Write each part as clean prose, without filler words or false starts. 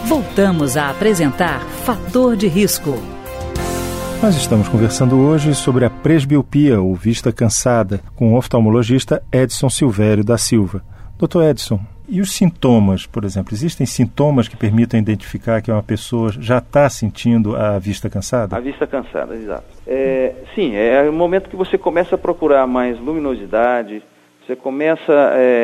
Voltamos a apresentar Fator de Risco. Nós estamos conversando hoje sobre a presbiopia ou vista cansada com o oftalmologista Edson Silvério da Silva. Dr. Edson, e os sintomas, por exemplo? Existem sintomas que permitam identificar que uma pessoa já está sentindo a vista cansada? A vista cansada, exato. Sim, é o momento que você começa a procurar mais luminosidade, você começa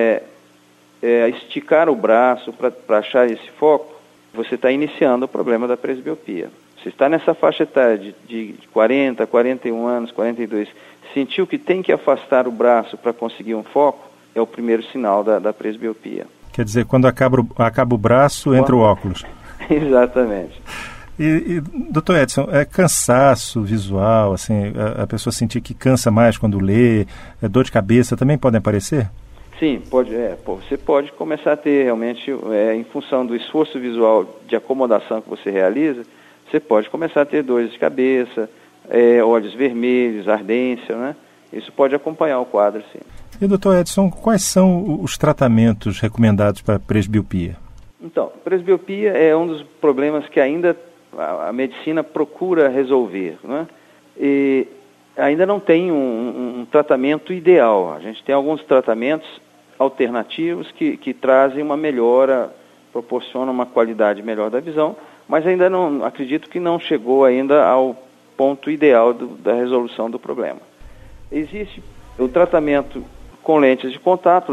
a esticar o braço para achar esse foco, você está iniciando o problema da presbiopia. Você está nessa faixa etária de 40, 41 anos, 42, sentiu que tem que afastar o braço para conseguir um foco, é o primeiro sinal da presbiopia. Quer dizer, quando acaba o braço, entra o óculos. Exatamente. E doutor Edson, cansaço visual, assim, a pessoa sentir que cansa mais quando lê, dor de cabeça, também podem aparecer? Sim, pode. Você pode começar a ter realmente, em função do esforço visual de acomodação que você realiza, você pode começar a ter dores de cabeça, olhos vermelhos, ardência, né? Isso pode acompanhar o quadro, sim. E, doutor Edson, quais são os tratamentos recomendados para presbiopia? Então, presbiopia é um dos problemas que ainda a medicina procura resolver, né? E ainda não tem um tratamento ideal. A gente tem alguns tratamentos alternativos que trazem uma melhora, proporcionam uma qualidade melhor da visão, mas ainda não, acredito que não chegou ainda ao ponto ideal da resolução do problema. Existe o tratamento com lentes de contato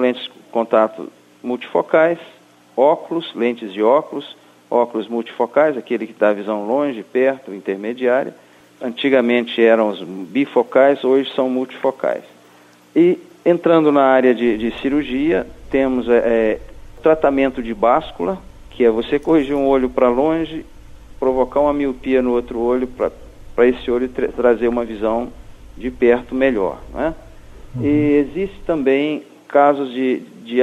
multifocais, óculos, lentes de óculos multifocais, aquele que dá visão longe, perto, intermediária. Antigamente eram os bifocais, hoje são multifocais. E entrando na área de cirurgia, temos tratamento de báscula, que é você corrigir um olho para longe, provocar uma miopia no outro olho, para esse olho trazer uma visão de perto melhor, né? E existe também casos de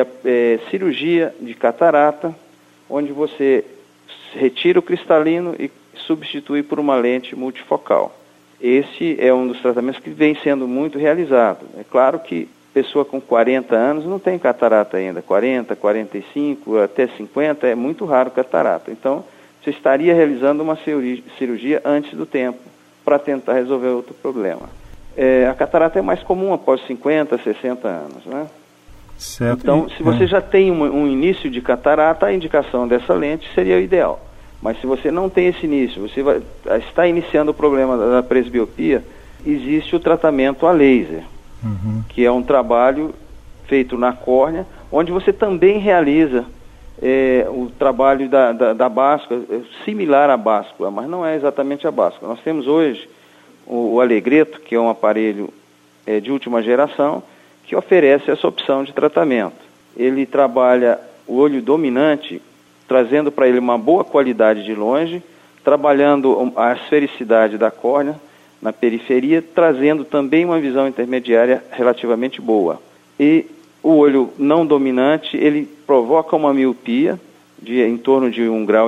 cirurgia de catarata, onde você retira o cristalino e substitui por uma lente multifocal. Esse é um dos tratamentos que vem sendo muito realizado. É claro que pessoa com 40 anos não tem catarata ainda. 40, 45, até 50 é muito raro catarata. Então, você estaria realizando uma cirurgia antes do tempo para tentar resolver outro problema. A catarata é mais comum após 50, 60 anos, né? Certo. Então, se você já tem um início de catarata, a indicação dessa lente seria o ideal. Mas se você não tem esse início, você está iniciando o problema da presbiopia, existe o tratamento a laser, que é um trabalho feito na córnea, onde você também realiza o trabalho da báscula, similar à báscula, mas não é exatamente a báscula. Nós temos hoje o Alegreto, que é um aparelho de última geração, que oferece essa opção de tratamento. Ele trabalha o olho dominante, trazendo para ele uma boa qualidade de longe, trabalhando a esfericidade da córnea na periferia, trazendo também uma visão intermediária relativamente boa. E o olho não dominante, ele provoca uma miopia em torno de 1,5 grau,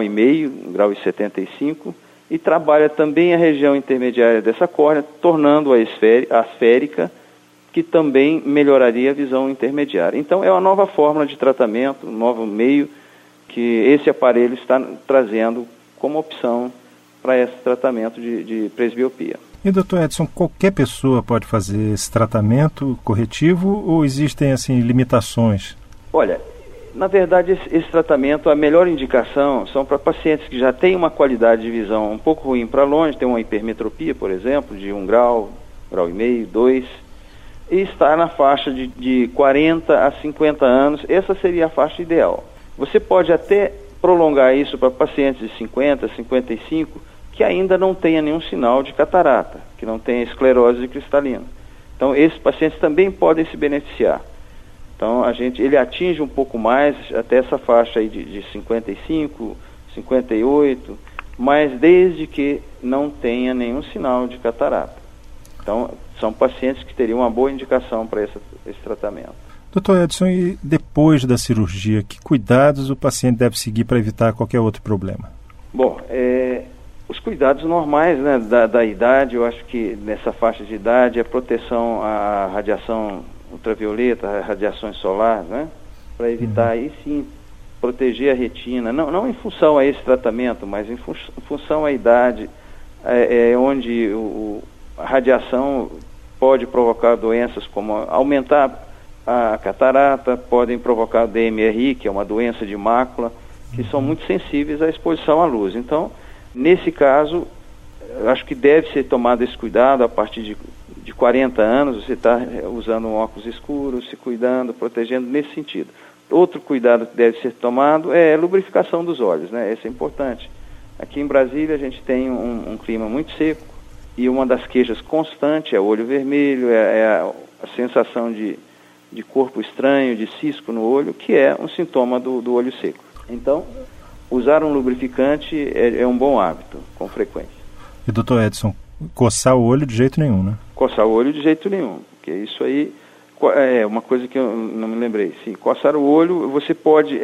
1,75 grau, e trabalha também a região intermediária dessa córnea, tornando-a esférica, que também melhoraria a visão intermediária. Então, é uma nova fórmula de tratamento, um novo meio que esse aparelho está trazendo como opção para esse tratamento de presbiopia. E, doutor Edson, qualquer pessoa pode fazer esse tratamento corretivo ou existem, assim, limitações? Olha, na verdade, esse tratamento, a melhor indicação são para pacientes que já têm uma qualidade de visão um pouco ruim para longe, tem uma hipermetropia, por exemplo, de 1 grau, 1,5 grau, 2, e está na faixa de 40 a 50 anos, essa seria a faixa ideal. Você pode até prolongar isso para pacientes de 50, 55, que ainda não tenha nenhum sinal de catarata, que não tenha esclerose cristalina. Então, esses pacientes também podem se beneficiar. Então, ele atinge um pouco mais, até essa faixa aí de 55, 58, mas desde que não tenha nenhum sinal de catarata. Então, são pacientes que teriam uma boa indicação para esse tratamento. Doutor Edson, e depois da cirurgia, que cuidados o paciente deve seguir para evitar qualquer outro problema? Bom, os cuidados normais, né, da idade, eu acho que nessa faixa de idade, a proteção à radiação ultravioleta, radiações solares, né, para evitar aí sim proteger a retina, não em função a esse tratamento, mas em função à idade, onde a radiação pode provocar doenças como aumentar a catarata, podem provocar DMRI, que é uma doença de mácula, que são muito sensíveis à exposição à luz. Então, nesse caso, acho que deve ser tomado esse cuidado a partir de 40 anos, você está usando um óculos escuro, se cuidando, protegendo nesse sentido. Outro cuidado que deve ser tomado é a lubrificação dos olhos, né? Isso é importante. Aqui em Brasília a gente tem um clima muito seco e uma das queixas constantes é o olho vermelho, a sensação de corpo estranho, de cisco no olho, que é um sintoma do olho seco. Então, usar um lubrificante é um bom hábito, com frequência. E, doutor Edson, coçar o olho de jeito nenhum, né? Coçar o olho de jeito nenhum, porque isso aí é uma coisa que eu não me lembrei. Sim, coçar o olho, você pode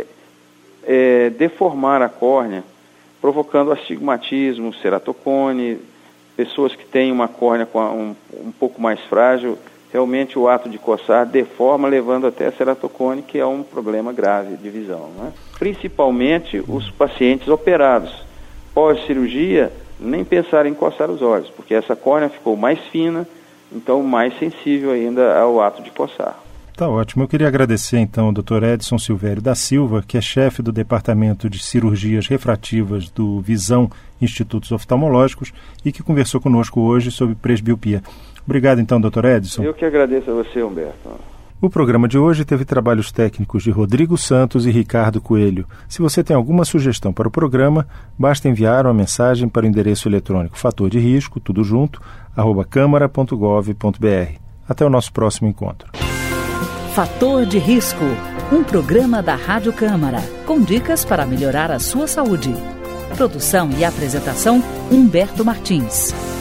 deformar a córnea, provocando astigmatismo, ceratocone. Pessoas que têm uma córnea um pouco mais frágil, realmente o ato de coçar deforma, levando até a ceratocone, que é um problema grave de visão, né? Principalmente os pacientes operados. Pós-cirurgia, nem pensar em coçar os olhos, porque essa córnea ficou mais fina, então mais sensível ainda ao ato de coçar. Tá ótimo. Eu queria agradecer então ao Dr. Edson Silvério da Silva, que é chefe do Departamento de Cirurgias Refrativas do Visão Institutos Oftalmológicos e que conversou conosco hoje sobre presbiopia. Obrigado então, Dr. Edson. Eu que agradeço a você, Humberto. O programa de hoje teve trabalhos técnicos de Rodrigo Santos e Ricardo Coelho. Se você tem alguma sugestão para o programa, basta enviar uma mensagem para o endereço eletrônico fator de risco, tudo junto, @câmara.gov.br. Até o nosso próximo encontro. Fator de Risco, um programa da Rádio Câmara, com dicas para melhorar a sua saúde. Produção e apresentação, Humberto Martins.